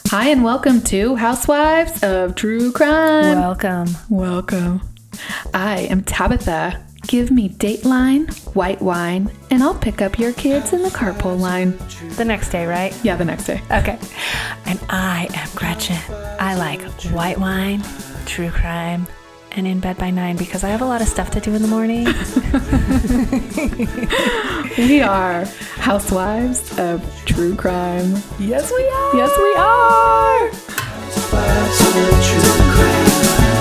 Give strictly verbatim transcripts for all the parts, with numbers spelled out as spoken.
Hi, and welcome to Housewives of True Crime. Welcome. Welcome. I am Tabitha. Give me Dateline, white wine, and I'll pick up your kids in the carpool line. The next day, right? Yeah, the next day. Okay. And I am Gretchen. I like white wine, true crime, and in bed by nine because I have a lot of stuff to do in the morning. We are Housewives of True Crime. Yes, we are. Yes, we are. Housewives of True Crime.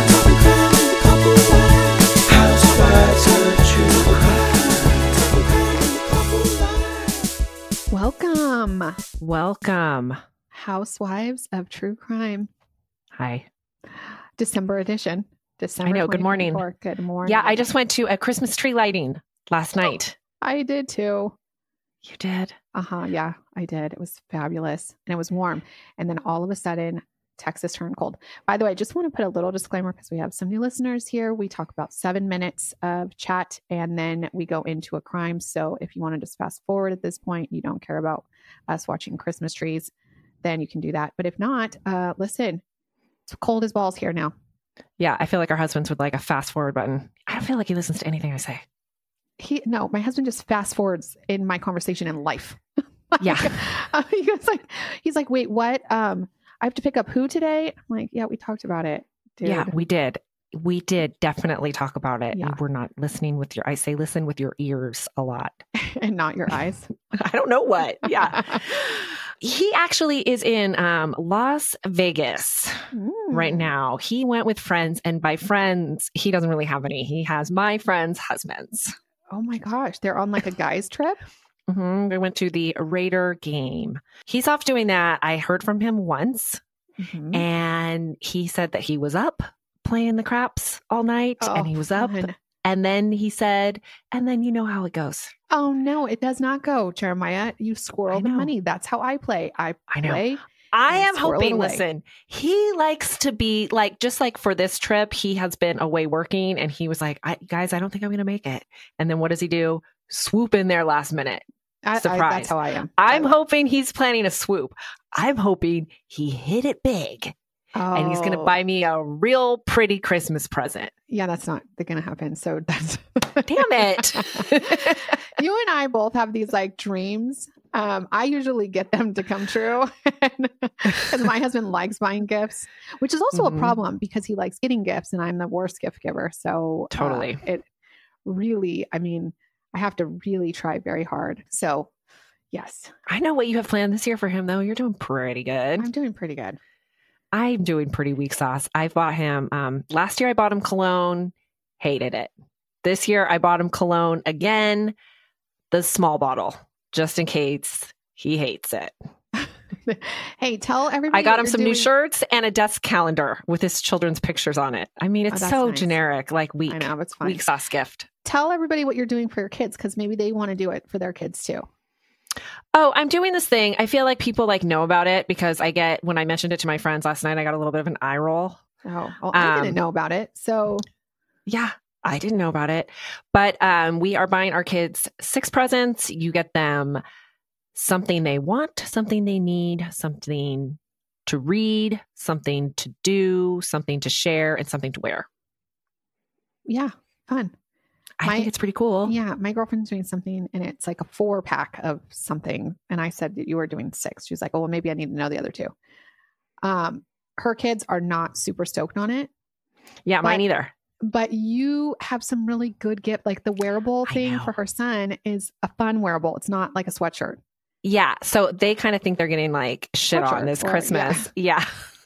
Welcome. Welcome. Housewives of True Crime. Hi. December edition. December I know. Good morning. Good morning. Yeah, I just went to a Christmas tree lighting last night. I did too. You did? Uh-huh. Yeah, I did. It was fabulous and it was warm. And then all of a sudden, Texas turned cold. By the way, I just want to put a little disclaimer because we have some new listeners here. We talk about seven minutes of chat and then we go into a crime. So if you want to just fast forward at this point, you don't care about us watching Christmas trees, then you can do that. But if not, uh, listen, it's cold as balls here now. Yeah, I feel like our husbands would like a fast forward button. I don't feel like he listens to anything I say. He no, my husband just fast forwards in my conversation in life. Like, Yeah. uh, he was like, he's like, wait, what? Um, I have to pick up who today? I'm like, yeah, we talked about it. Dude. Yeah, we did. We did definitely talk about it. Yeah. You were not listening with your, I say listen with your ears a lot. And not your eyes. I don't know what. Yeah. He actually is in um, Las Vegas Mm. right now. He went with friends, and by friends, he doesn't really have any. He has my friends' husbands. Oh my gosh. They're on like a guy's trip? Mm-hmm. We went to the Raider game. He's off doing that. I heard from him once, Mhm. and he said that he was up playing the craps all night, Oh, and he was up. fun. And then he said, and then you know how it goes. Oh no, it does not go, Jeremiah. You squirrel I the know. money. That's how I play. I I know. play. I and am squirrel it hoping, away. listen, he likes to be like, just like for this trip, he has been away working and he was like, I, guys, I don't think I'm going to make it. And then what does he do? Swoop in there last minute. I, I, Surprise. that's how I am. I'm I- hoping he's planning a swoop. I'm hoping he hit it big oh, and he's going to buy me a real pretty Christmas present. Yeah, that's not going to happen. So that's Damn it. You and I both have these like dreams. Um, I usually get them to come true because my husband likes buying gifts, which is also Mhm. a problem because he likes getting gifts and I'm the worst gift giver. So uh, Totally. it really, I mean, I have to really try very hard. So yes, I know what you have planned this year for him, though. You're doing pretty good. I'm doing pretty good. I'm doing pretty weak sauce. I bought him, um, last year I bought him cologne, hated it. This year I bought him cologne again, the small bottle, just in case he hates it. Hey, tell everybody. I got what him you're some new doing. shirts and a desk calendar with his children's pictures on it. I mean, Oh, it's that's so nice. generic, like weak, I know, it's fine. weak sauce gift. Tell everybody what you're doing for your kids because maybe they want to do it for their kids too. Oh, I'm doing this thing. I feel like people like know about it because I get, when I mentioned it to my friends last night, I got a little bit of an eye roll. Oh, well, I Um, didn't know about it. So Yeah, I didn't know about it. But um, we are buying our kids six presents. You get them something they want, something they need, something to read, something to do, something to share, and something to wear. yeah, fun. I My- think it's pretty cool. Yeah, my girlfriend's doing something and it's like a four pack of something. And I said that you were doing six. She was like, oh, well, maybe I need to know the other two. Um, her kids are not super stoked on it, Yeah, mine But- either. but you have some really good gift. Like the wearable I thing know. for her son is a fun wearable. It's not like a sweatshirt. Yeah. So they kind of think they're getting like shit on Sweatshirt this or- Christmas. Yeah.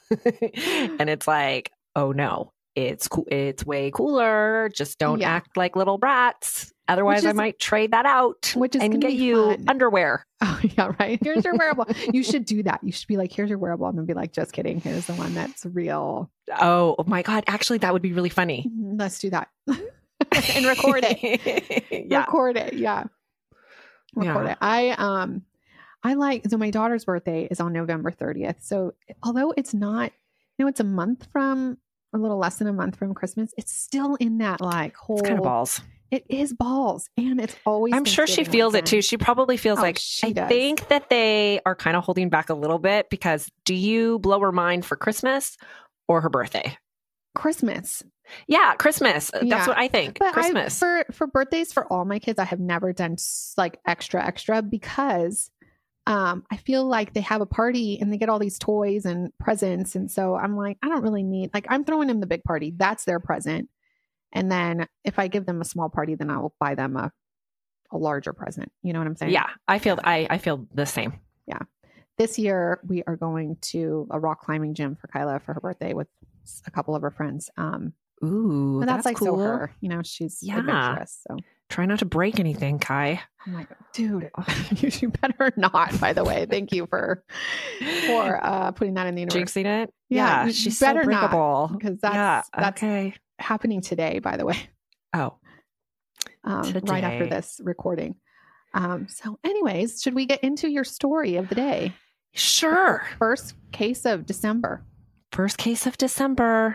And it's like, oh no, it's cool. It's way cooler. Just don't Yeah. act like little brats. Otherwise, I is- might trade that out which is and gonna get be you fun. underwear. Oh, yeah, right. Here's your wearable. You should do that. You should be like, here's your wearable. I'm going to be like, just kidding. Here's the one that's real. Oh my God. Actually, that would be really funny. Let's do that. And record it. Yeah. Record it. Yeah. Record Yeah. it. I, um, I like, so my daughter's birthday is on November thirtieth. So although it's not, you know, it's a month from, a little less than a month from Christmas, it's still in that like whole, It's kind of balls. It is balls. And it's always I'm sure she Thanksgiving feels it weekend. too. She probably feels Oh, like, she I does. think that they are kind of holding back a little bit because do you blow her mind for Christmas or her birthday? Christmas. Yeah, Christmas. That's Yeah. what I think. But I, Christmas. for for birthdays for all my kids, I have never done s- like extra extra because um I feel like they have a party and they get all these toys and presents, and so I'm like, I don't really need, like, I'm throwing them the big party. That's their present, and then if I give them a small party, then I will buy them a a larger present. You know what I'm saying? yeah, I feel I, I feel the same. This year we are going to a rock climbing gym for Kyla for her birthday with a couple of her friends. Um, Ooh, but that's, that's like cool. so her, you know, she's Yeah. adventurous. So Try not to break anything, Kai. I'm like, dude, you, you better not. By the way, thank you for for uh, putting that in the universe. Jinxing it? Yeah, Yeah, you she's better so not, breakable. because that's yeah, that's okay. happening today. By the way, Oh, um, right after Today. this recording. Um, so, anyways, should we get into your story of the day? sure. First case of December. First case of December.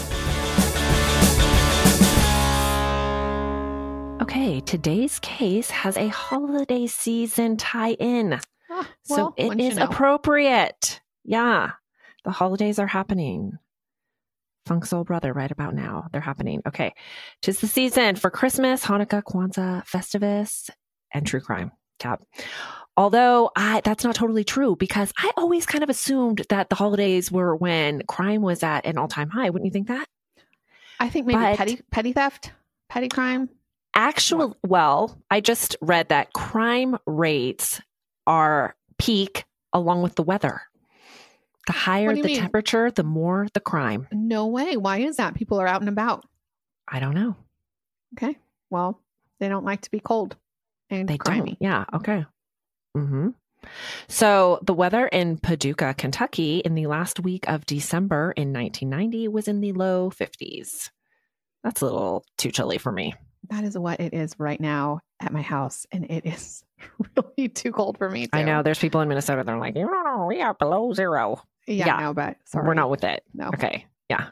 Okay, today's case has a holiday season tie-in. Oh, So well, it wouldn't you is know? appropriate. Yeah. The holidays are happening. Funk Soul Brother right about now. They're happening. Okay. Tis the season for Christmas, Hanukkah, Kwanzaa, Festivus, and true crime. Tab. Although I that's not totally true because I always kind of assumed that the holidays were when crime was at an all-time high. Wouldn't you think that? I think maybe But- petty petty theft, petty crime. Actual, well, I just read that crime rates are peak along with the weather. The higher do you the mean? temperature, the more the crime. No way. Why is that? People are out and about. I don't know. Okay. Well, they don't like to be cold and They crimey. don't. Yeah. Okay. Mm-hmm. So the weather in Paducah, Kentucky in the last week of December in nineteen ninety was in the low fifties. That's a little too chilly for me. That is what it is right now at my house, and it is really too cold for me. Too. I know there's people in Minnesota that are like, no, no, no, we are below zero. Yeah, Yeah. I know, but sorry, We're not with it. No. Okay. Yeah.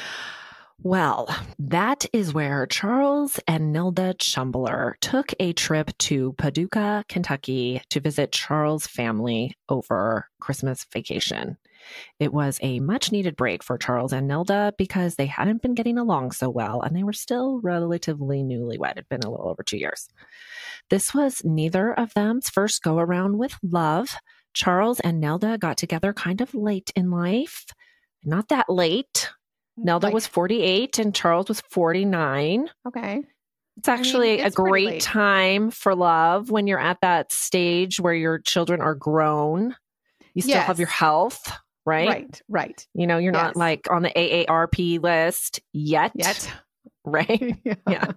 Well, that is where Charles and Nilda Chumbler took a trip to Paducah, Kentucky to visit Charles' family over Christmas vacation. It was a much needed break for Charles and Nilda because they hadn't been getting along so well and they were still relatively newlywed. It had been a little over two years. This was neither of them's first go around with love. Charles and Nelda got together kind of late in life. Not that late. Nelda Like- was forty-eight and Charles was forty-nine. okay. It's actually it's a pretty great late. time for love when you're at that stage where your children are grown. You still have Yes. your health, right? Right, right. You know, you're Yes. not like on the A A R P list yet. Yet, Right? yeah. Yeah.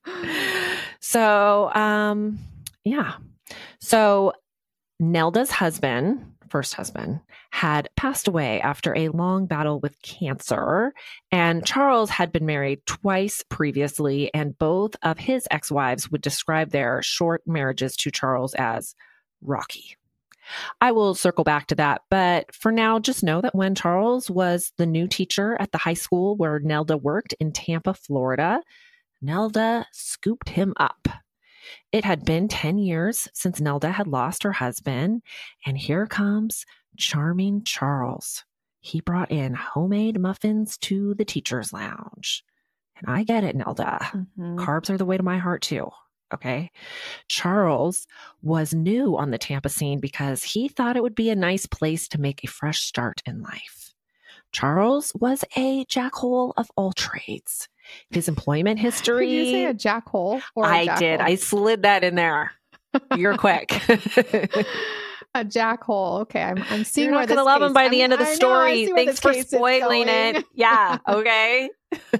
So, um, yeah. So Nelda's husband, first husband, had passed away after a long battle with cancer. And Charles had been married twice previously, and both of his ex-wives would describe their short marriages to Charles as rocky. I will circle back to that, but for now, just know that when Charles was the new teacher at the high school where Nelda worked in Tampa, Florida, Nelda scooped him up. It had been ten years since Nelda had lost her husband, and here comes charming Charles. He brought in homemade muffins to the teacher's lounge. And I get it, Nelda. Mhm. Carbs are the way to my heart, too. Okay. Charles was new on the Tampa scene because he thought it would be a nice place to make a fresh start in life. Charles was a jackhole of all trades. His employment history. Did you say a jackhole? Or a I jackhole? did. I slid that in there. You're quick. A jackhole. Okay, I'm, I'm seeing You're where not this going to love him case- by the I- end of the I know, I story. see where Thanks this for case is spoiling going. it. Yeah. Okay.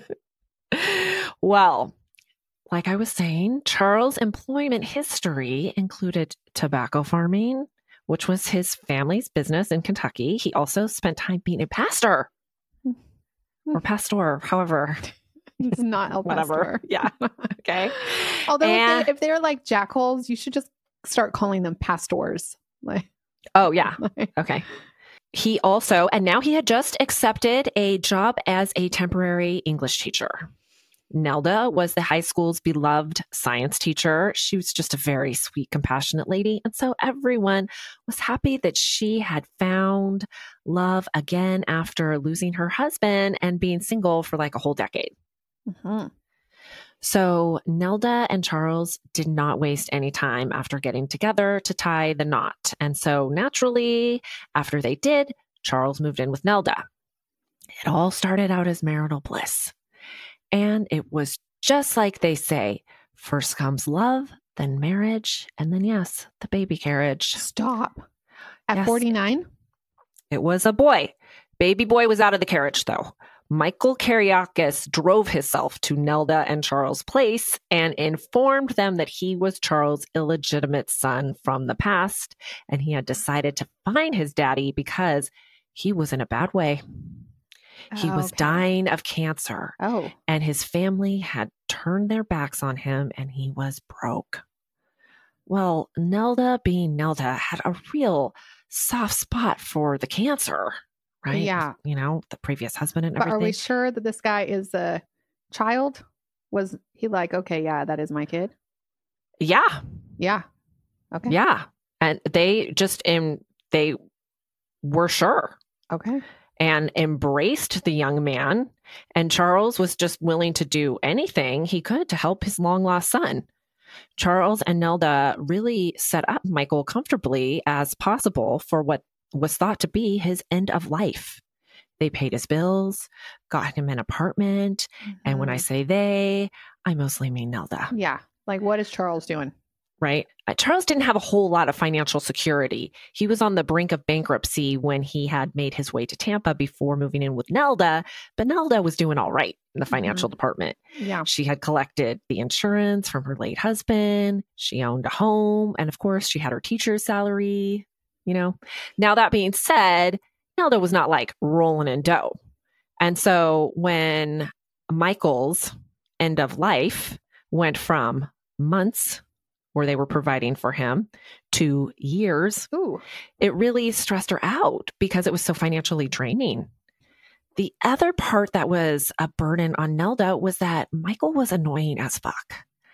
Well, like I was saying, Charles' employment history included tobacco farming, which was his family's business in Kentucky. He also spent time being a pastor or pastor, however, It's not El whatever. Pastor. Yeah. Okay. Although And- if, they, if they're like jackholes, you should just start calling them pastors. Like, Oh, yeah. like- Okay. He also, and now he had just accepted a job as a temporary English teacher. Nelda was the high school's beloved science teacher. She was just a very sweet, compassionate lady. And so everyone was happy that she had found love again after losing her husband and being single for like a whole decade. Mm-hmm. So Nelda and Charles did not waste any time after getting together to tie the knot. And so naturally, after they did, Charles moved in with Nelda. It all started out as marital bliss. And it was just like they say, first comes love, then marriage, and then, yes, the baby carriage. Stop. At Yes. forty-nine? It was a boy. Baby boy was out of the carriage, though. Michael Kariakis drove himself to Nelda and Charles' place and informed them that he was Charles' illegitimate son from the past, and he had decided to find his daddy because he was in a bad way. He was Okay. dying of cancer, Oh, and his family had turned their backs on him, and he was broke. Well, Nelda, being Nelda, had a real soft spot for the cancer, right? Yeah. You know, the previous husband and but everything. are we sure that this guy is a child? Was he like, okay, yeah, that is my kid? Yeah. Yeah. Okay. Yeah. And they just, um, they were sure Okay. and embraced the young man. And Charles was just willing to do anything he could to help his long lost son. Charles and Nelda really set up Michael comfortably as possible for what was thought to be his end of life. They paid his bills, got him an apartment. And when I Mhm. say they, I mostly mean Nelda. Yeah. Like, what is Charles doing? Right? Uh, Charles didn't have a whole lot of financial security. He was on the brink of bankruptcy when he had made his way to Tampa before moving in with Nelda, but Nelda was doing all right in the financial department. Yeah. She had collected the insurance from her late husband. She owned a home. And of course, she had her teacher's salary, you know. Now, that being said, Nelda was not like rolling in dough. And so when Michael's end of life went from months where they were providing for him to years, Ooh. it really stressed her out because it was so financially draining. The other part that was a burden on Nelda was that Michael was annoying as fuck.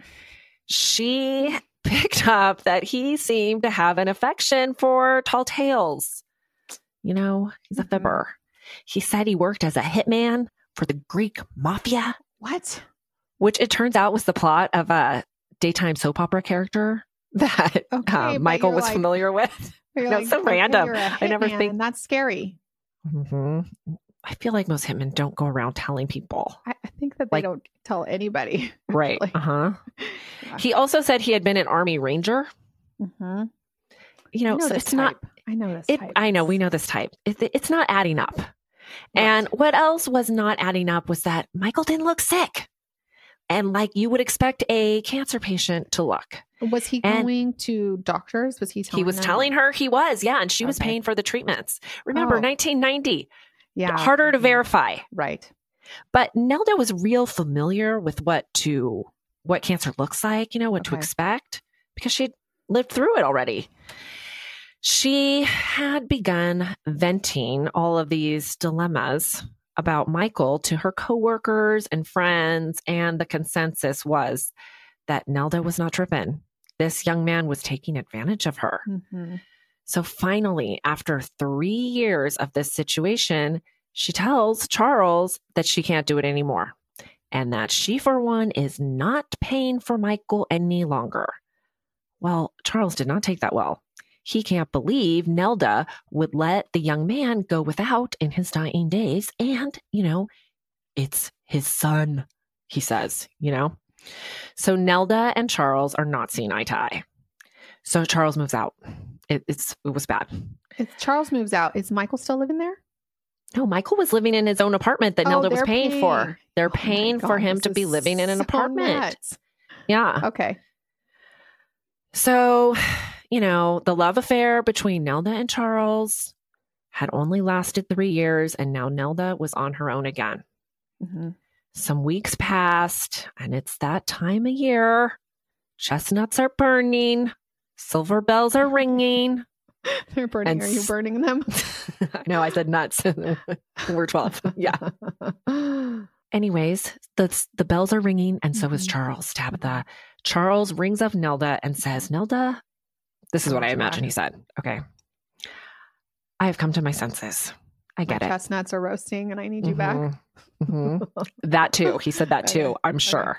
She picked up that he seemed to have an affection for tall tales. You know, he's a Mhm. fibber. He said he worked as a hitman for the Greek mafia, What? which it turns out was the plot of a daytime soap opera character that Okay, um, but Michael you're was like- familiar with. You're No, it's so random. you're a I never hitman, think- and that's scary. hmm I feel like most hitmen don't go around telling people. I, I think that they Like- don't tell anybody. Right. Like- Uh huh. Yeah. He also said he had been an Army Ranger. Mhm. You know, I know so this it's not. type. I know this It. type. I know we know this type. It, it's not adding up. And what else was not adding up was that Michael didn't look sick, and like you would expect a cancer patient to look. Was he and- going to doctors? Was he telling He was them? telling her he was, yeah, and she was Okay. paying for the treatments. Remember, Oh. nineteen ninety, Yeah. harder to Mhm. verify. Right. But Nelda was real familiar with what to what cancer looks like, you know, what to Okay. expect, because she'd lived through it already. She had begun venting all of these dilemmas about Michael to her coworkers and friends, and the consensus was that Nelda was not tripping. This young man was taking advantage of her. Mhm. So finally, after three years of this situation, she tells Charles that she can't do it anymore and that she, for one, is not paying for Michael any longer. Well, Charles did not take that well. He can't believe Nelda would let the young man go without in his dying days. And, you know, it's his son, he says, you know. So Nelda and Charles are not seeing eye to eye. So Charles moves out. It, it's it was bad. If Charles moves out, is Michael still living there? No, Michael was living in his own apartment that Oh, Nelda was they're paying, paying. for. They're Oh my paying for God, him this to be is living in an so apartment. nuts. Yeah. Okay. So, you know, the love affair between Nelda and Charles had only lasted three years, and now Nelda was on her own again. Mhm. Some weeks passed, and it's that time of year. Chestnuts are burning, silver bells are ringing. They're burning. And Are you s- burning them? I know I said nuts. We're twelve. Yeah. anyways, the, the bells are ringing, and so is Mhm. Charles, Tabitha. Charles rings up Nelda and says, Nelda, this is what I imagine he said. Okay. I have come to my senses. I My get it. chestnuts are roasting and I need you back. Mhm. Mhm. That too. He said that too, Okay. I'm Okay. sure.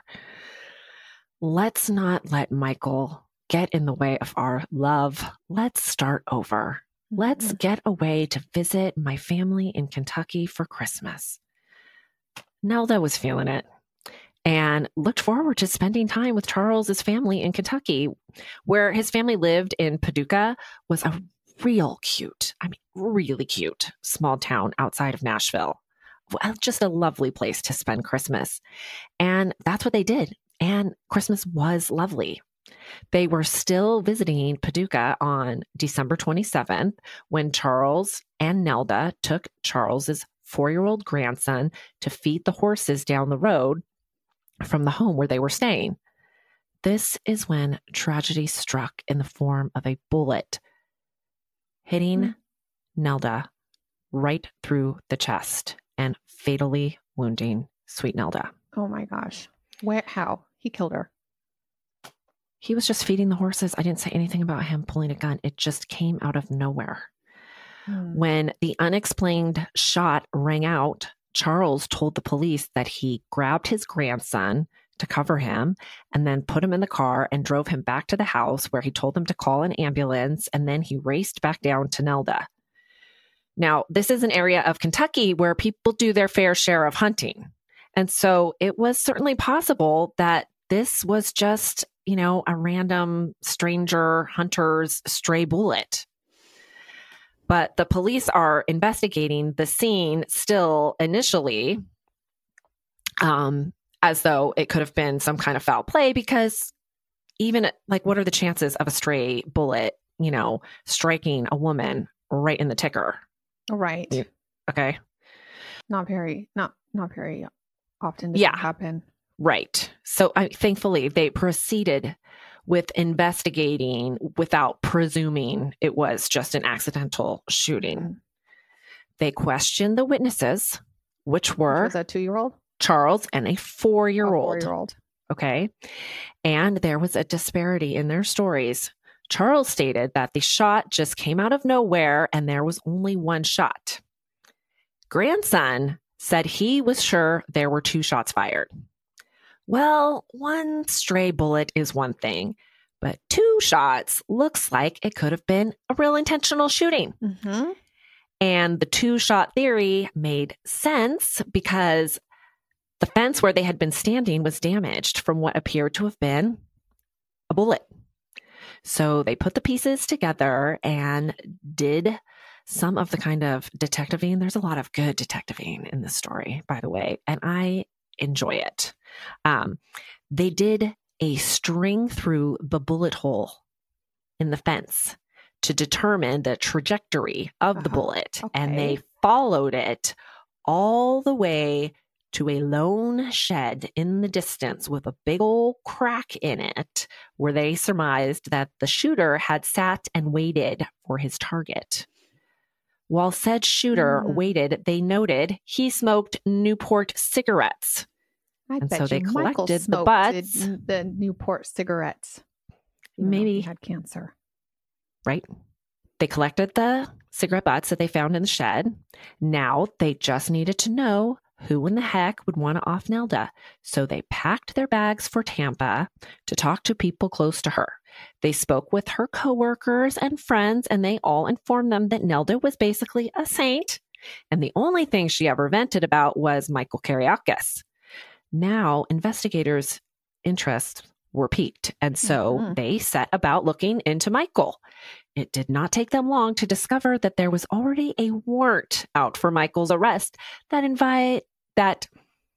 Let's not let Michael get in the way of our love. Let's start over. Let's Mhm. get away to visit my family in Kentucky for Christmas. Nelda was feeling it and looked forward to spending time with Charles's family in Kentucky, where his family lived in Paducah. Was a real cute, I mean, really cute small town outside of Nashville. Well, just a lovely place to spend Christmas. And that's what they did. And Christmas was lovely. They were still visiting Paducah on December twenty-seventh when Charles and Nelda took Charles's four-year-old grandson to feed the horses down the road from the home where they were staying. This is when tragedy struck in the form of a bullet hitting Mm. Nelda right through the chest and fatally wounding sweet Nelda. Oh my gosh. Where? How? He killed her. He was just feeding the horses. I didn't say anything about him pulling a gun. It just came out of nowhere. Mm. When the unexplained shot rang out, Charles told the police that he grabbed his grandson to cover him and then put him in the car and drove him back to the house where he told them to call an ambulance, and then he raced back down to Nelda. Now, this is an area of Kentucky where people do their fair share of hunting. And so it was certainly possible that this was just, you know, a random stranger hunter's stray bullet. But the police are investigating the scene still initially, um, as though it could have been some kind of foul play, because even like, what are the chances of a stray bullet, you know, striking a woman right in the ticker? Right. Yeah. Okay. Not very, not, not very often does Yeah. that happen. Right. So I, thankfully, they proceeded with investigating without presuming it was just an accidental shooting. Mhm. They questioned the witnesses, which were Which was a two-year-old? Charles and a A four-year-old. four-year-old. Okay. And there was a disparity in their stories. Charles stated that the shot just came out of nowhere and there was only one shot. Grandson said he was sure there were two shots fired. Well, one stray bullet is one thing, but two shots looks like it could have been a real intentional shooting. Mm-hmm. And the two shot theory made sense because the fence where they had been standing was damaged from what appeared to have been a bullet. So they put the pieces together and did some of the kind of detectiving. There's a lot of good detectiving in this story, by the way, and I enjoy it. Um, they did a string through the bullet hole in the fence to determine the trajectory of the Uh-huh. bullet, Okay. and they followed it all the way to a lone shed in the distance with a big old crack in it, where they surmised that the shooter had sat and waited for his target. While said shooter Mm. waited, they noted he smoked Newport cigarettes. I And bet so they you Michael collected the smoked butts. it- the Newport cigarettes. even though Maybe. he had cancer. Right? They collected the cigarette butts that they found in the shed. Now they just needed to know who in the heck would want to off Nelda. So they packed their bags for Tampa to talk to people close to her. They spoke with her coworkers and friends, and they all informed them that Nelda was basically a saint. And the only thing she ever vented about was Michael Kariakis. Now investigators' interests were piqued, and so Mhm. they set about looking into Michael. It did not take them long to discover that there was already a warrant out for Michael's arrest that invite that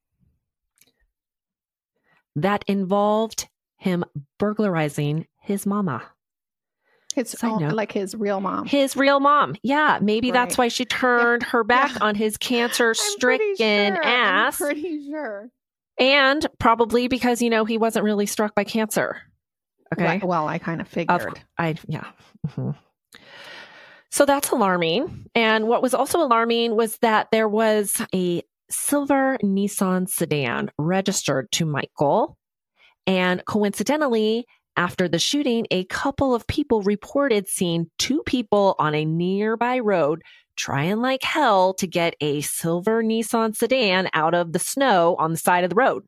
that involved him burglarizing his mama, His Side own, note. like his real mom. his real mom. Yeah, maybe that's Right. why she turned her back Yeah. on his cancer-stricken I'm pretty sure. ass, I'm pretty sure. and probably because you know he wasn't really struck by cancer. Okay. Right, well, I kind of Of figured. course. I yeah. Mhm. So that's alarming. And what was also alarming was that there was a silver Nissan sedan registered to Michael. And coincidentally, after the shooting, a couple of people reported seeing two people on a nearby road trying like hell to get a silver Nissan sedan out of the snow on the side of the road.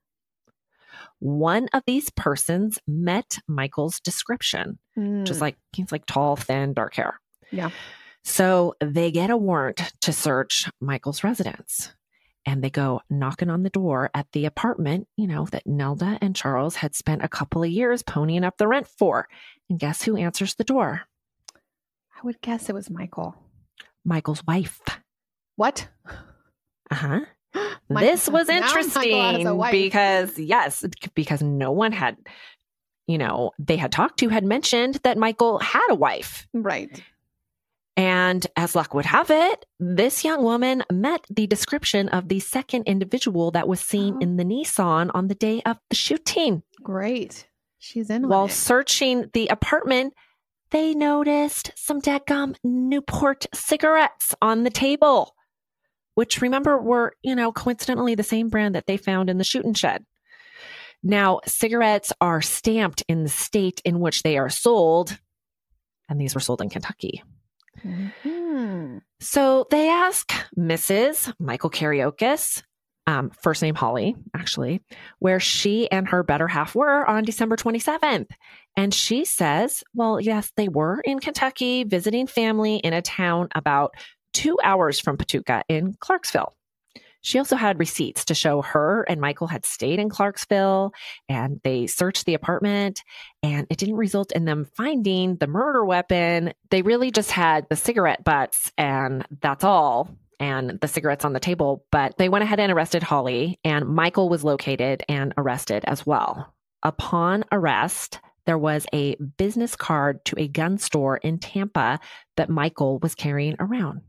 One of these persons met Michael's description, Mm. just like he's like tall, thin, dark hair. Yeah. So they get a warrant to search Michael's residence. And they go knocking on the door at the apartment, you know, that Nelda and Charles had spent a couple of years ponying up the rent for. And guess who answers the door? I would guess it was Michael. Michael's wife. What? Uh-huh. My- This was now Michael has a interesting wife. because, yes, because no one had, you know, they had talked to had mentioned that Michael had a wife. Right. And as luck would have it, this young woman met the description of the second individual that was seen Oh. in the Nissan on the day of the shooting. Great. She's in While on it. searching the apartment, they noticed some dadgum Newport cigarettes on the table, which remember were, you know, coincidentally the same brand that they found in the shooting shed. Now, cigarettes are stamped in the state in which they are sold, and these were sold in Kentucky. Mhm. So they ask Missus Michael Karaokis, um, first name Holly, actually, where she and her better half were on December twenty-seventh. And she says, well, yes, they were in Kentucky visiting family in a town about two hours from Patuca in Clarksville. She also had receipts to show her and Michael had stayed in Clarksville, and they searched the apartment, and it didn't result in them finding the murder weapon. They really just had the cigarette butts, and that's all, and the cigarettes on the table. But they went ahead and arrested Holly, and Michael was located and arrested as well. Upon arrest, there was a business card to a gun store in Tampa that Michael was carrying around,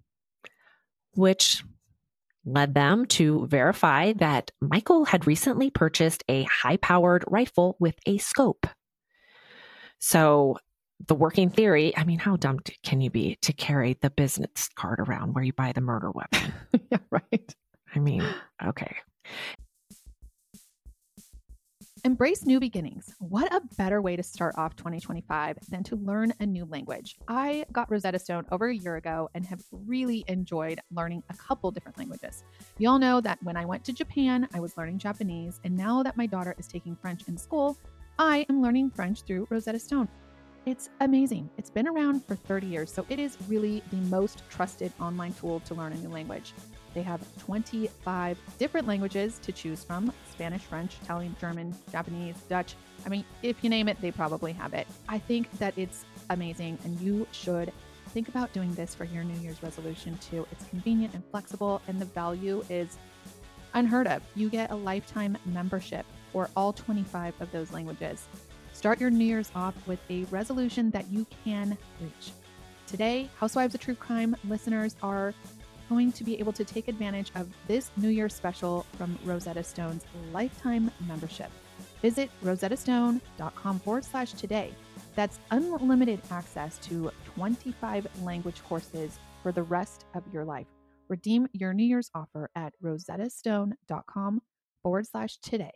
which led them to verify that Michael had recently purchased a high-powered rifle with a scope. So the working theory, I mean, how dumb can you be to carry the business card around where you buy the murder weapon? Yeah, right. I mean, okay. Embrace new beginnings. What a better way to start off twenty twenty-five than to learn a new language. I got Rosetta Stone over a year ago and have really enjoyed learning a couple different languages. You all know that when I went to Japan, I was learning Japanese, and now that my daughter is taking French in school, I am learning French through Rosetta Stone. It's amazing. It's been around for thirty years, so it is really the most trusted online tool to learn a new language. They have twenty-five different languages to choose from: Spanish, French, Italian, German, Japanese, Dutch. I mean, if you name it, they probably have it. I think that it's amazing, and you should think about doing this for your New Year's resolution too. It's convenient and flexible, and the value is unheard of. You get a lifetime membership for all twenty-five of those languages. Start your New Year's off with a resolution that you can reach. Today, Housewives of True Crime listeners are going to be able to take advantage of this New Year's special from Rosetta Stone's lifetime membership. Visit rosettastone.com forward slash today. That's unlimited access to twenty-five language courses for the rest of your life. Redeem your New Year's offer at rosettastone.com forward slash today.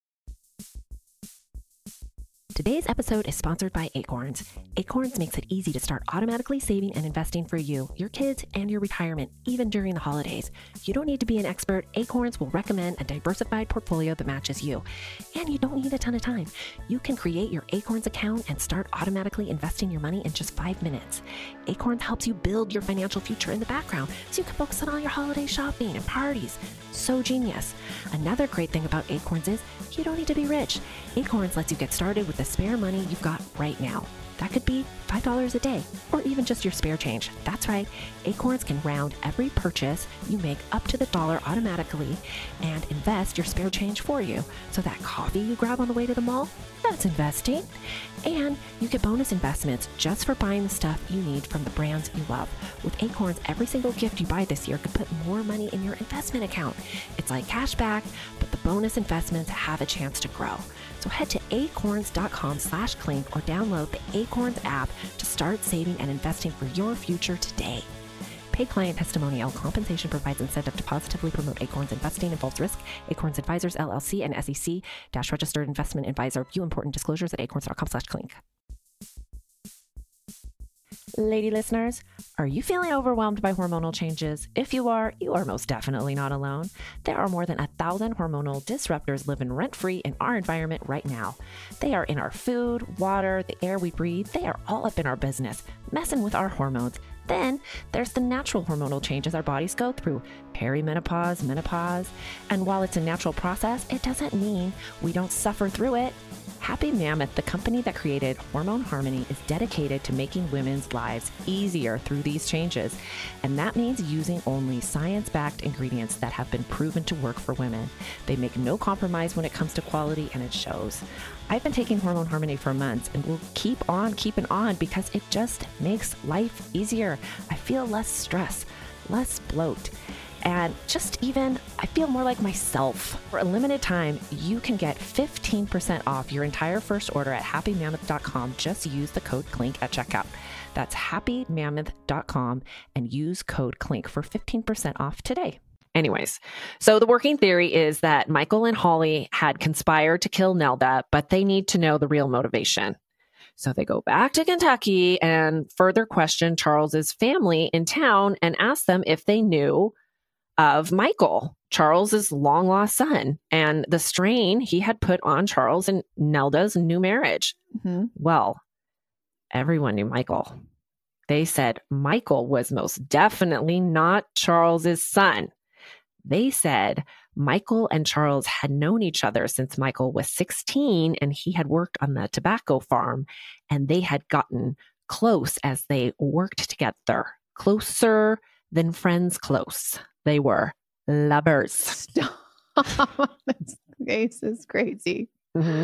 Today's episode is sponsored by Acorns. Acorns makes it easy to start automatically saving and investing for you, your kids, and your retirement, even during the holidays. You don't need to be an expert. Acorns will recommend a diversified portfolio that matches you. And you don't need a ton of time. You can create your Acorns account and start automatically investing your money in just five minutes. Acorns helps you build your financial future in the background so you can focus on all your holiday shopping and parties. So genius. Another great thing about Acorns is you don't need to be rich. Acorns lets you get started with the spare money you've got right now. That could be five dollars a day, or even just your spare change. That's right, Acorns can round every purchase you make up to the dollar automatically and invest your spare change for you. So that coffee you grab on the way to the mall, that's investing. And you get bonus investments just for buying the stuff you need from the brands you love. With Acorns, every single gift you buy this year could put more money in your investment account. It's like cash back, but the bonus investments have a chance to grow. So head to acorns.com slash clink or download the Acorns app to start saving and investing for your future today. paid client testimonial. Compensation provides incentive to positively promote Acorns Investing, involves risk. Acorns Advisors, L L C, and S E C-registered investment advisor. View important disclosures at acorns.com slash clink. Lady listeners, are you feeling overwhelmed by hormonal changes? If you are, you are most definitely not alone. There are more than a thousand hormonal disruptors living rent-free in our environment right now. They are in our food, water, the air we breathe. They are all up in our business, messing with our hormones. Then there's the natural hormonal changes our bodies go through, perimenopause, menopause. And while it's a natural process, it doesn't mean we don't suffer through it. Happy Mammoth, the company that created Hormone Harmony, is dedicated to making women's lives easier through these changes. And that means using only science-backed ingredients that have been proven to work for women. They make no compromise when it comes to quality, and it shows. I've been taking Hormone Harmony for months and will keep on keeping on because it just makes life easier. I feel less stress, less bloat. And just even, I feel more like myself. For a limited time, you can get fifteen percent off your entire first order at happy mammoth dot com. Just use the code CLINK at checkout. That's happy mammoth dot com and use code CLINK for fifteen percent off today. Anyways, so the working theory is that Michael and Holly had conspired to kill Nelda, but they need to know the real motivation. So they go back to Kentucky and further question Charles's family in town and ask them if they knew of Michael, Charles's long lost son, and the strain he had put on Charles and Nelda's new marriage. Mm-hmm. Well, everyone knew Michael. They said Michael was most definitely not Charles's son. They said Michael and Charles had known each other since Michael was sixteen and he had worked on the tobacco farm, and they had gotten close as they worked together, closer than friends close. They were lovers. Stop. This case is crazy. Mm-hmm.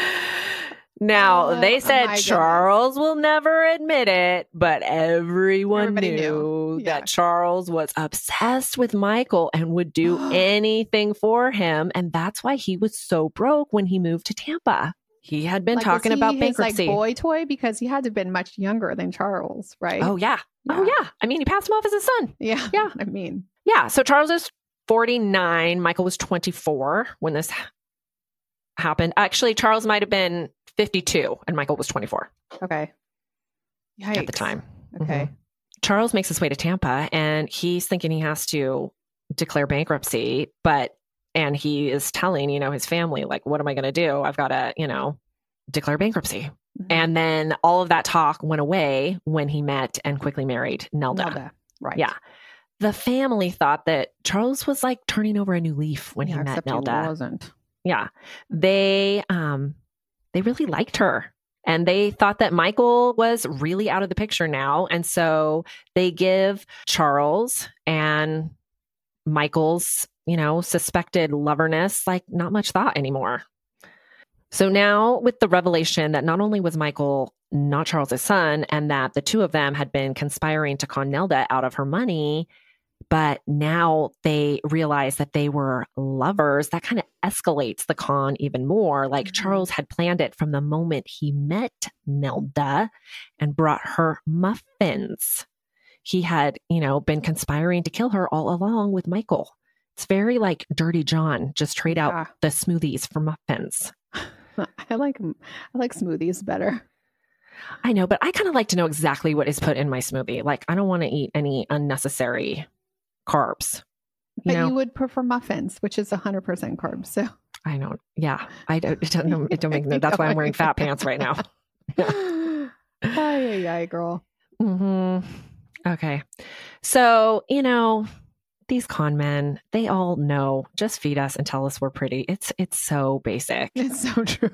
Now, Oh, they oh said my Charles will never admit it, but everyone Everybody knew, knew. Yeah. that Charles was obsessed with Michael and would do anything for him. And that's why he was so broke when he moved to Tampa. He had been Like, talking was he about his, bankruptcy. like, boy toy, because he had to have been much younger than Charles, right? Oh, yeah. Oh, Yeah. yeah. I mean, he passed him off as his son. yeah. Yeah. I mean, Yeah. So Charles is forty-nine. Michael was twenty-four when this ha- happened. Actually, Charles might have been fifty-two and Michael was twenty-four okay. Yikes. at the time. Okay. Mhm. Charles makes his way to Tampa and he's thinking he has to declare bankruptcy, but, and he is telling, you know, his family, like, what am I going to do? I've got to, you know, declare bankruptcy. Mhm. And then all of that talk went away when he met and quickly married Nelda. Nelda. Right. Yeah. The family thought that Charles was like turning over a new leaf when Yeah, he met except he Nelda. wasn't. Yeah. They um they really liked her. And they thought that Michael was really out of the picture now. And so they give Charles and Michael's, you know, suspected loverness like not much thought anymore. So now with the revelation that not only was Michael not Charles's son and that the two of them had been conspiring to con Nelda out of her money, but now they realize that they were lovers, that kind of escalates the con even more. Like Mhm. Charles had planned it from the moment he met Nelda and brought her muffins. He had, you know, been conspiring to kill her all along with Michael. It's very like Dirty John, just trade out Yeah. the smoothies for muffins. I like I like smoothies better. I know, but I kind of like to know exactly what is put in my smoothie. Like, I don't want to eat any unnecessary carbs. You But know, you would prefer muffins, which is one hundred percent carbs. So I don't. Yeah, I don't. It don't, it don't make no. That's why I'm wearing fat pants right now. Ay, ay, ay, girl. hmm Okay, so you know, these con men, they all know. Just feed us and tell us we're pretty. It's it's so basic. It's so true.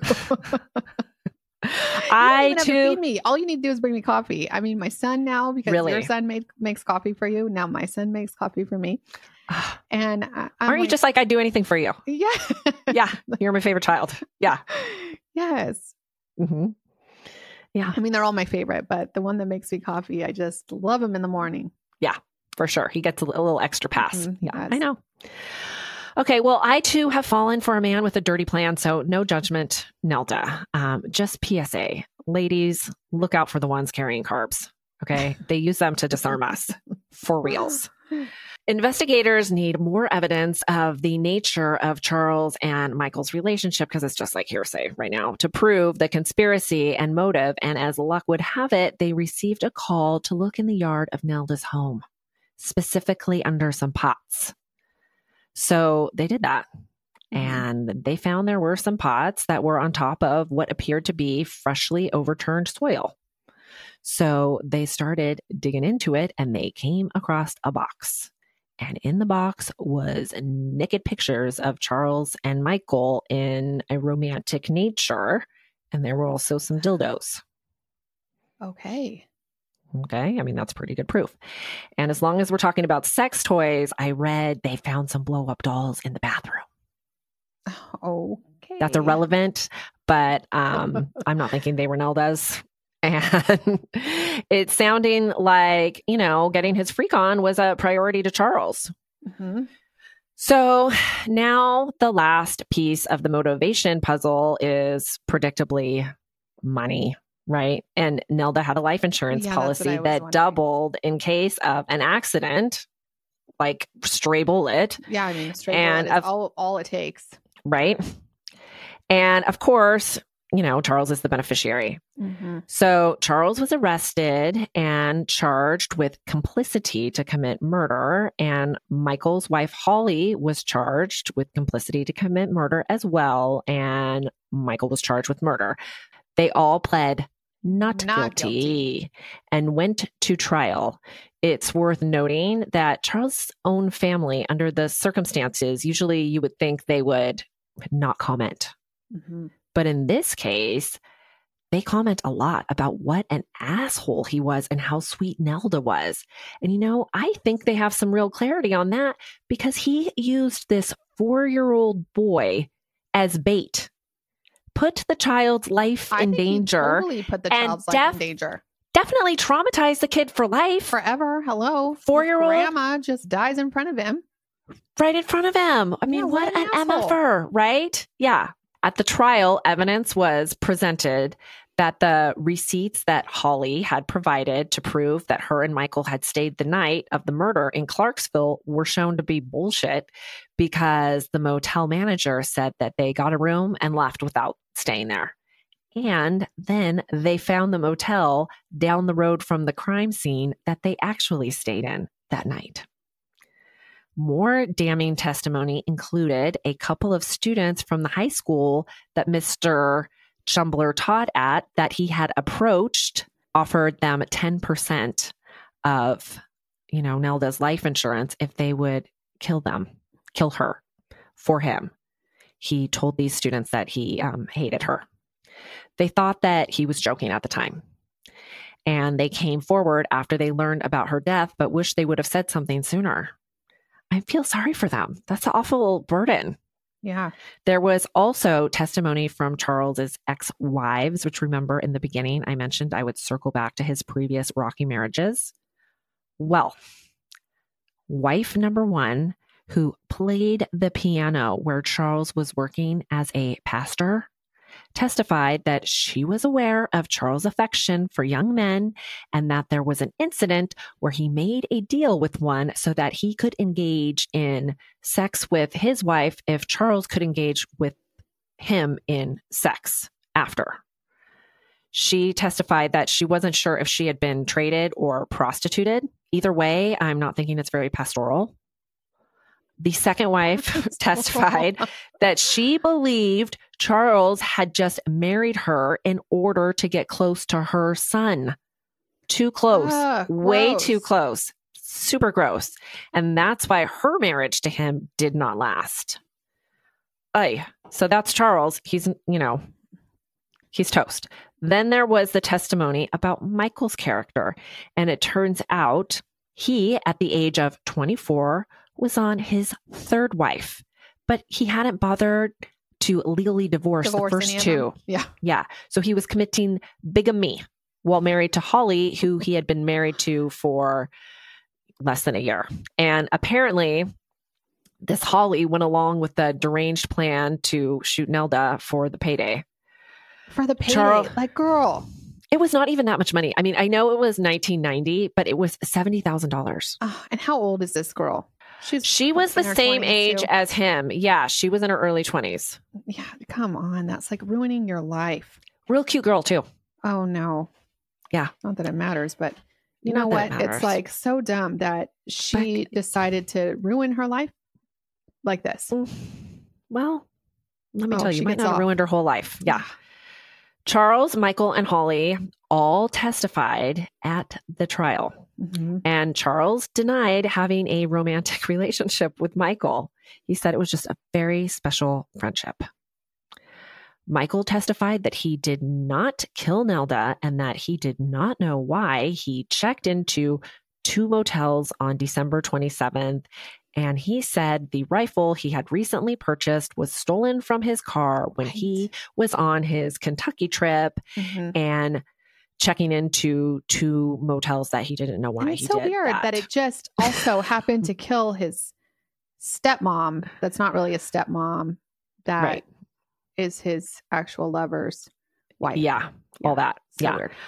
I you don't even have to too. feed me. All you need to do is bring me coffee. I mean, my son now, because Really? your son made makes coffee for you. Now my son makes coffee for me. And I, I'm Aren't you like, just like I'd do anything for you? yeah, Yeah, you're my favorite child. Yeah. yes. hmm Yeah, I mean, they're all my favorite, but the one that makes me coffee, I just love him in the morning. for sure. He gets a, a little extra pass. Mhm, Yeah, yes. I know. Okay, well, I too have fallen for a man with a dirty plan, so no judgment, Nelda. Um, just P S A. Ladies, look out for the ones carrying carbs. Okay. They use them to disarm us for reals. Investigators need more evidence of the nature of Charles and Michael's relationship, because it's just like hearsay right now, to prove the conspiracy and motive. And as luck would have it, they received a call to look in the yard of Nelda's home, specifically under some pots. So they did that. And they found there were some pots that were on top of what appeared to be freshly overturned soil. So they started digging into it, and they came across a box. And in the box was naked pictures of Charles and Michael in a romantic nature. And there were also some dildos. Okay. Okay. I mean, that's pretty good proof. And as long as we're talking about sex toys, I read they found some blow up dolls in the bathroom. Okay. That's irrelevant, but um, I'm not thinking they were Nelda's. And it's sounding like, you know, getting his freak on was a priority to Charles. Mm-hmm. So now the last piece of the motivation puzzle is predictably money, right? And Nelda had a life insurance Yeah, that's what policy I was that wondering. doubled in case of an accident, like stray bullet, Yeah, I mean, straight And bullet is of- all, all it takes. right? And of course, you know, Charles is the beneficiary. Mm-hmm. So Charles was arrested and charged with complicity to commit murder. And Michael's wife, Holly, was charged with complicity to commit murder as well. And Michael was charged with murder. They all pled not, Not guilty, guilty. and went to trial. It's worth noting that Charles' own family, under the circumstances, usually you would think they would not comment. Mm-hmm. But in this case, they comment a lot about what an asshole he was and how sweet Nelda was. And, you know, I think they have some real clarity on that because he used this four-year-old boy as bait, put the child's life I in think he danger, totally put the and child's life def- in danger. definitely traumatized the kid for life, Forever. Hello. His Four-year-old? grandma just dies in front of him. right in front of him. I mean, Yeah, what, what an an asshole. MFer, right? Yeah. At the trial, evidence was presented that the receipts that Holly had provided to prove that her and Michael had stayed the night of the murder in Clarksville were shown to be bullshit because the motel manager said that they got a room and left without staying there. And then they found the motel down the road from the crime scene that they actually stayed in that night. More damning testimony included a couple of students from the high school that Mister Chumbler taught at that he had approached, offered them ten percent of, you know, Nelda's life insurance if they would kill them, kill her for him. He told these students that he um, hated her. They thought that he was joking at the time. And they came forward after they learned about her death, but wished they would have said something sooner. I feel sorry for them. That's an awful burden. Yeah. There was also testimony from Charles's ex-wives, which remember in the beginning, I mentioned I would circle back to his previous rocky marriages. Well, wife number one, who played the piano where Charles was working as a pastor, testified that she was aware of Charles' affection for young men and that there was an incident where he made a deal with one so that he could engage in sex with his wife if Charles could engage with him in sex after. She testified that she wasn't sure if she had been traded or prostituted. Either way, I'm not thinking it's very pastoral. The second wife testified that she believed Charles had just married her in order to get close to her son. Too close. Ah, Way gross. too close. Super gross. And that's why her marriage to him did not last. Ay, so that's Charles. He's, you know, he's toast. Then there was the testimony about Michael's character. And it turns out he, at the age of twenty-four, was on his third wife, but he hadn't bothered to legally divorce, Divorce the any first of two. them? Yeah. Yeah. So he was committing bigamy while married to Holly, who he had been married to for less than a year. And apparently, this Holly went along with the deranged plan to shoot Nelda for the payday. For the payday. Charles- Like, girl. It was not even that much money. I mean, I know it was nineteen ninety, but it was seventy thousand dollars. Oh, and how old is this girl? She's She was the in her same twenties age too. as him. Yeah, she was in her early twenties. Yeah, come on. That's like ruining your life. Real cute girl, too. Oh, no. Yeah. Not that it matters, but you Not know that it what? matters. It's like so dumb that she decided to ruin her life like this. Well, let me Oh, tell you, she you might gets not have off. ruined her whole life. Yeah. Charles, Michael, and Holly all testified at the trial. Mhm. And Charles denied having a romantic relationship with Michael. He said it was just a very special friendship. Michael testified that he did not kill Nelda and that he did not know why. He checked into two motels on December twenty-seventh, and he said the rifle he had recently purchased was stolen from his car when Right. he was on his Kentucky trip Mhm. and checking into two motels that he didn't know why And it's he so did weird that. it just also happened to kill his stepmom. That's not really a stepmom. That Right. is his actual lover's wife. Yeah, all that. So yeah. weird. Two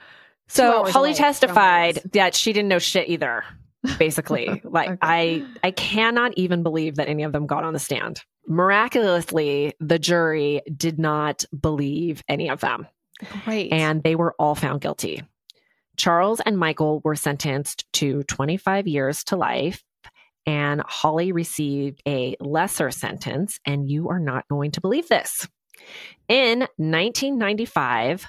So hours Holly away, testified don't worry. that she didn't know shit either. Basically, like Okay. I, I cannot even believe that any of them got on the stand. Miraculously, the jury did not believe any of them, Great. and they were all found guilty. Charles and Michael were sentenced to twenty-five years to life, and Holly received a lesser sentence. And you are not going to believe this. In nineteen ninety-five,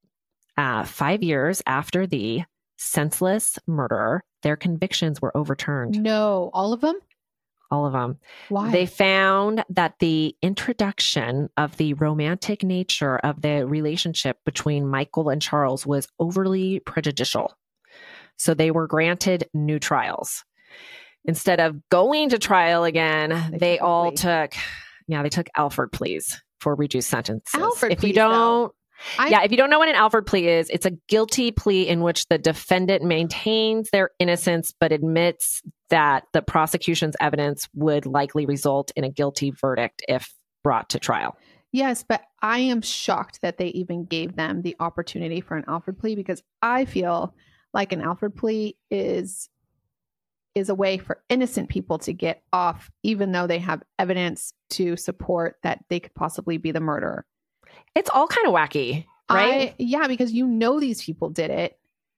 uh, five years after the senseless murder, their convictions were overturned. no, all of them? All of them. Why? They found that the introduction of the romantic nature of the relationship between Michael and Charles was overly prejudicial. So they were granted new trials. Instead of going to trial again, They they, took a all plea. took, yeah, they took Alford pleas for reduced sentences. Alford if pleas, you don't, I- yeah, if you don't know what an Alford plea is, it's a guilty plea in which the defendant maintains their innocence but admits that the prosecution's evidence would likely result in a guilty verdict if brought to trial. Yes, but I am shocked that they even gave them the opportunity for an Alford plea, because I feel like an Alford plea is is a way for innocent people to get off, even though they have evidence to support that they could possibly be the murderer. It's all kind of wacky, right? I, yeah, because you know these people did it,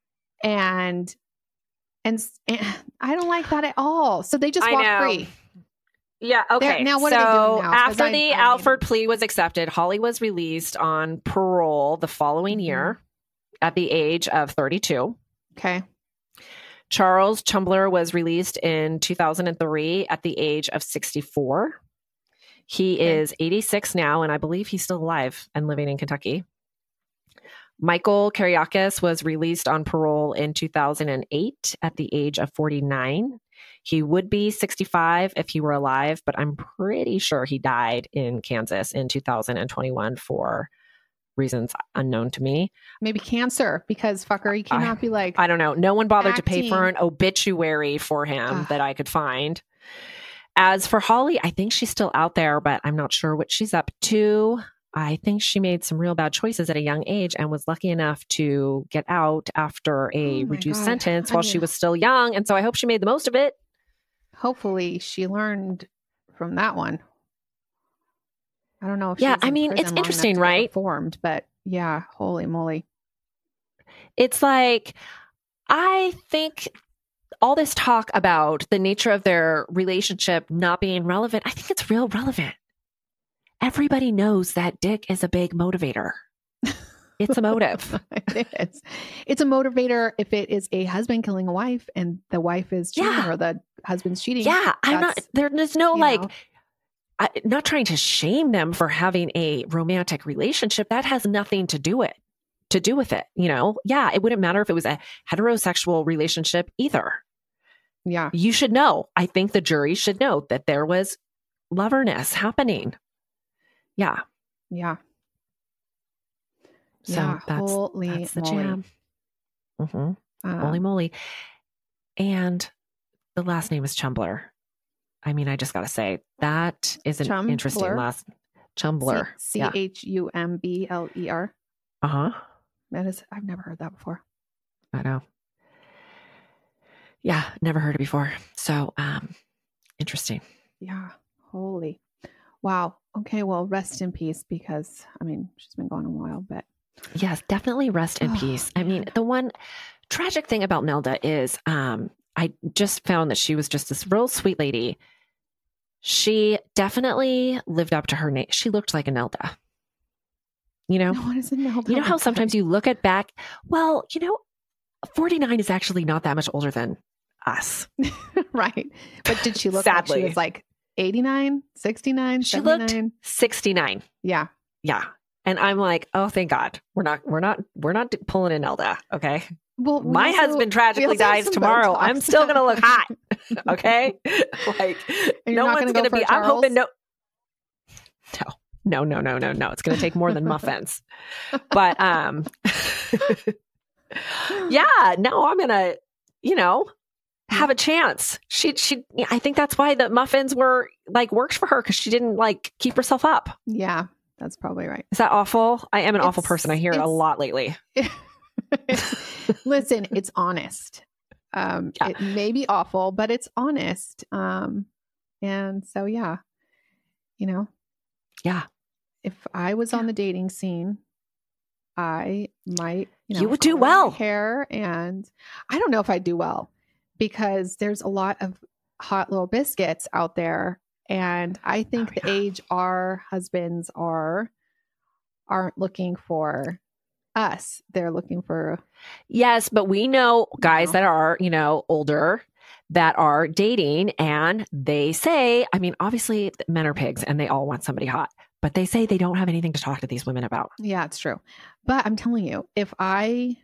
and and, and I don't like that at all. So they just I walk know. free. Yeah. Okay. They're- now what so are they doing now? 'Cause after I- the I mean- Alford plea was accepted, Holly was released on parole the following Mhm. year at the age of thirty-two. Okay. Charles Chumbler was released in two thousand three at the age of sixty-four. He Okay. is eighty-six now, and I believe he's still alive and living in Kentucky. Michael Kariakis was released on parole in two thousand eight at the age of forty-nine. He would be sixty-five if he were alive, but I'm pretty sure he died in Kansas in two thousand twenty-one for reasons unknown to me. Maybe cancer, because fucker, you cannot be like, I don't know. No one bothered to pay for an Acting. obituary for him Ugh. that I could find. As for Holly, I think she's still out there, but I'm not sure what she's up to. I think she made some real bad choices at a young age and was lucky enough to get out after a Oh my reduced God. sentence I while she mean- was still young. And so I hope she made the most of it. hopefully she learned from that one. I don't know if Yeah, she was I in mean, prison it's long enough interesting, to get right? Reformed, but yeah, holy moly. It's like, I think all this talk about the nature of their relationship not being relevant, I think it's real relevant. Everybody knows that dick is a big motivator. It's a motive. it is. It's a motivator if it is a husband killing a wife and the wife is cheating Yeah. or the husband's cheating. Yeah, I'm not, That's, there, there's no you like, know. I, not trying to shame them for having a romantic relationship. That has nothing to do it, to do with it. You know, yeah, it wouldn't matter if it was a heterosexual relationship either. Yeah. You should know. I think the jury should know that there was loverness happening. Yeah. Yeah. So yeah. that's, holy that's the moly. jam. Mm-hmm. Um, Holy moly. And the last name is Chumbler. I mean, I just got to say, that is an Chumbler? interesting last Chumbler. C Yeah. H U M B L E R. Uh huh. That is, I've never heard that before. I know. Yeah, never heard it before. So, um, interesting. Yeah. Holy. Wow. Okay. Well, rest in peace because, I mean, she's been gone a while, but. Yes, definitely rest in Oh, peace. I mean, man. the one tragic thing about Nelda is um, I just found that she was just this real sweet lady. She definitely lived up to her name. She looked like a Nelda. You know? What is it now? You know how sometimes you look at back, well, you know, forty-nine is actually not that much older than us. Right. But did she look Sadly. like she was like eighty-nine, sixty-nine, She seventy-nine? looked sixty-nine. Yeah. Yeah. And I'm like, oh, thank God. We're not, we're not, we're not pulling an Elda. Okay. Well, we My also- husband we tragically also have dies some tomorrow. Botox. I'm still going to look hot. Okay. Like, you're no not one's gonna go going to for be, a I'm hoping Charles? no, no, no, no, no, no, no. It's going to take more than muffins. But, um, yeah, no, I'm going to, you know, have a chance. She, she, I think that's why the muffins were like worked for her because she didn't like keep herself up. Yeah, that's probably right. Is that awful? I am an awful It's- person. I hear it a it's- lot lately. Listen, it's honest. Um, Yeah. It may be awful, but it's honest. Um, and so, yeah, you know, Yeah. if I was on the dating scene, I might, you know, You would do color my well. hair, and I don't know if I'd do well because there's a lot of hot little biscuits out there, and I think Oh, the yeah. age our husbands are aren't looking for us. They're looking for Yes, but we know guys know. that are, you know, older that are dating and they say, I mean, obviously men are pigs and they all want somebody hot, but they say they don't have anything to talk to these women about. Yeah, it's true. But I'm telling you, if I,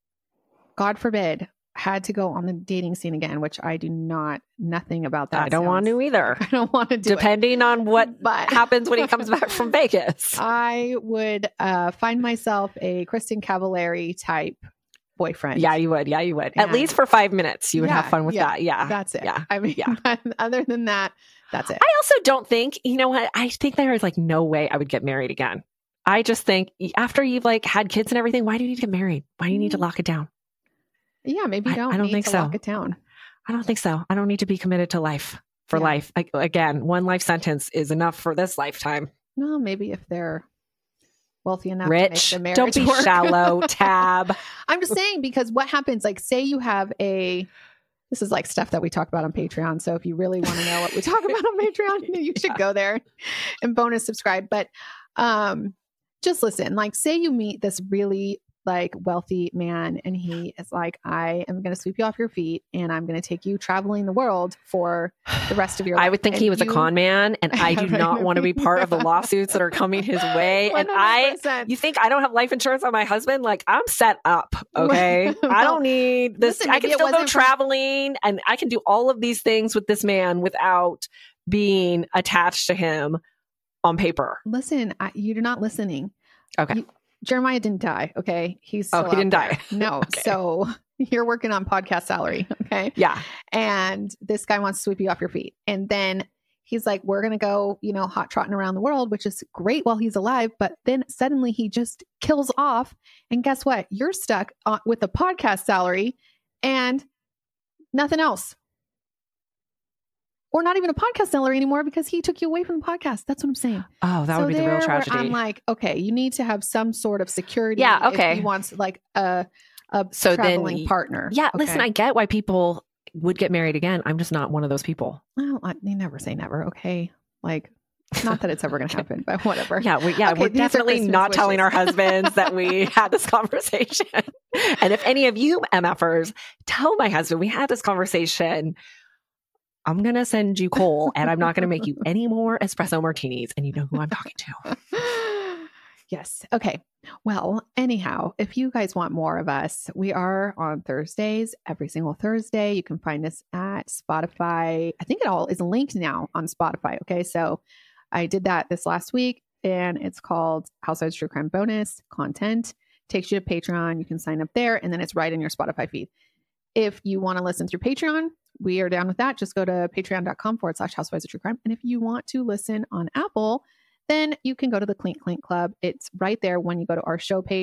God forbid, had to go on the dating scene again, which I do not, nothing about that. I don't want sounds- to either. I don't want to do Depending on it. what but happens when he comes back from Vegas. I would uh, find myself a Kristen Cavallari type boyfriend. Yeah, you would. Yeah, you would. At And- least for five minutes, you would Yeah, have fun with yeah, that. Yeah. That's it. Yeah, I mean, yeah. but other than that, that's it. I also don't think, you know what? I think there is like no way I would get married again. I just think after you've like had kids and everything, why do you need to get married? Why do you need to lock it down? Yeah, maybe you I- don't. I don't need think to so. Lock it down. I don't think so. I don't need to be committed to life for Yeah. life. I, again, one life sentence is enough for this lifetime. No, maybe if they're wealthy enough to make Rich, the marriage don't be work. shallow, Tab. I'm just saying because what happens, like, say you have a, this is like stuff that we talk about on Patreon. So if you really want to know what we talk about on Patreon, you should Yeah. go there and bonus subscribe. But um, just listen, like, say you meet this really like wealthy man and he is like, I am going to sweep you off your feet and I'm going to take you traveling the world for the rest of your life. I would think And he was a you- con man, and I do Right. not want to be part of the lawsuits that are coming his way. And one I, hundred percent. you think I don't have life insurance on my husband? Like, I'm set up. Okay. I Well, don't need this. listen, I maybe can it still go wasn't for- traveling and I can do all of these things with this man without being attached to him on paper. Listen, I, you're not listening. Okay. You- Jeremiah didn't die. Okay. He's Oh, still he didn't out die. there. No. Okay. So you're working on podcast salary. Okay. Yeah. And this guy wants to sweep you off your feet. And then he's like, we're going to go, you know, hot trotting around the world, which is great while he's alive. But then suddenly he just kills off. And guess what? You're stuck on, with a podcast salary and nothing else. Or not even a podcast salary anymore because he took you away from the podcast. That's what I'm saying. Oh, that So would be the there real where tragedy. I'm like, okay, you need to have some sort of security. Yeah, If okay. he wants like a a So then traveling y- partner. yeah. Listen, okay? I get why people would get married again. I'm just not one of those people. Well, I, you never say never. Okay, like not that it's ever going to happen, but whatever. Yeah, we, yeah, Okay, we're these are definitely Christmas not telling wishes. our husbands that we had this conversation. And if any of you MFers tell my husband we had this conversation, I'm going to send you coal and I'm not going to make you any more espresso martinis. And you know who I'm talking to. Yes. Okay. Well, anyhow, if you guys want more of us, we are on Thursdays, every single Thursday. You can find us at Spotify. I think it all is linked now on Spotify. Okay. So I did that this last week and it's called Housewives True Crime Bonus Content. Takes you to Patreon. You can sign up there and then it's right in your Spotify feed. If you want to listen through Patreon, we are down with that. Just go to patreon.com forward slash housewives of true crime. And if you want to listen on Apple, then you can go to the Clink Clink Club. It's right there when you go to our show page.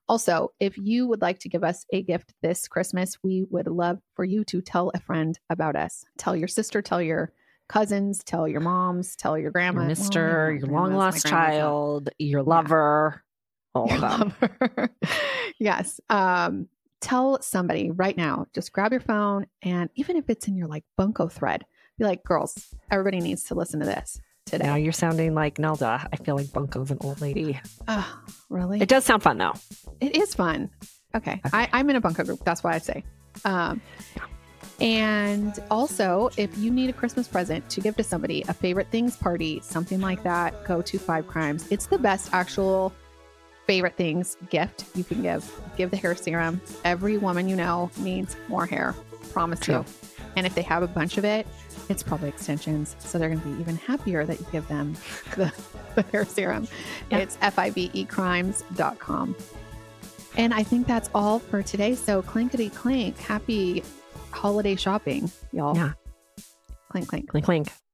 Also, if you would like to give us a gift this Christmas, we would love for you to tell a friend about us. Tell your sister, tell your cousins, tell your moms, tell your grandma, Your mister, well, your grandmas, long lost my grandma's not. child, your lover, all Your of them. lover. Yes. Um, tell somebody right now, just grab your phone, and even if it's in your like Bunko thread, be like, girls, everybody needs to listen to this today. Now you're sounding like Nelda. I feel like Bunko's an old lady. Oh, really? It does sound fun though. It is fun. Okay. Okay. I, I'm in a Bunko group. That's why I say. Um, and also, if you need a Christmas present to give to somebody, a favorite things party, something like that, go to Five Crimes. It's the best actual favorite things gift you can give. Give the hair serum. Every woman you know needs more hair. Promise True. you. And if they have a bunch of it, it's probably extensions. So they're going to be even happier that you give them the, the hair serum. Yeah. It's F I V E crimes dot com. And I think that's all for today. So clinkety clink. Happy holiday shopping, y'all. Yeah. Clink, clink. Clink, clink.